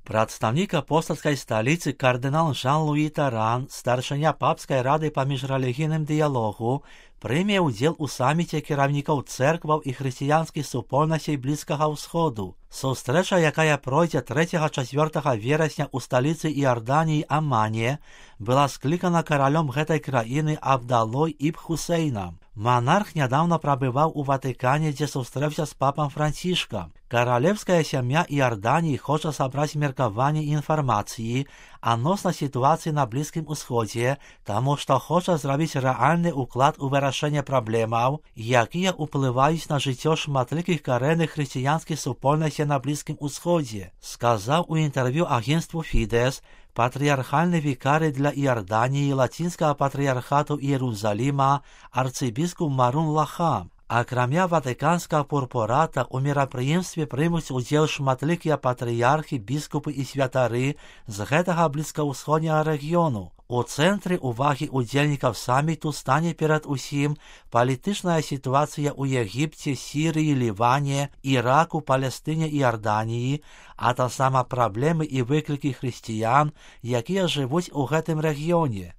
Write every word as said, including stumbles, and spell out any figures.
Прадстаўнік апостальскай сталіцы кардынал Жан-Луі Таран, старшыня папскай рады па міжрэлігійным дыялогу, прыме ўдзел у саміце кіраўнікоў цэркваў і хрысціянскіх супольнасцей Блізкага ўсходу. Сустрэча, якая пройдзе трэцяга-чацвёртага верасня ў сталіцы Іорданіі Амане, была склікана каралём гэтай краіны Абдалой ібн Хусейнам. Манарх нядаўна прабываў у Ватыкане, дзе сустрэўся з папам Францішкам. Каралевская сям'я Іорданіі хоча сабраць меркаванне і інфармацыі адносна сітуацыі на Блізкім Усходзе, таму што хоча зрабіць рэальны ўклад у вырашэнне праблемаў, якія ўплываюць на жыццё шматлікіх карэнных хрысціянскіх супольнасцей на Блізкім Усходзе, сказаў у інтэрв'ю агенцтву Фідэс патрыярхальны вікарый для Іорданіі лацінскага патрыярхату Іерусаліма арцыбіскуп Марун Лахам. Акрамя ватыканскага пурпурата у мерапрыемстве прымуць удзел шматлікія патрыярхі, біскупы і святары з гэтага блізкаўсходняга рэгіёну. У цэнтры ўвагі удзельнікаў саміту стане перад усім палітычная сітуацыя ў Егіпце, Сірыі, Ліване, Іраку, Палестыне і Іорданіі, а таксама праблемы і выклікі хрысціян, якія жывуць у гэтым рэгіёне.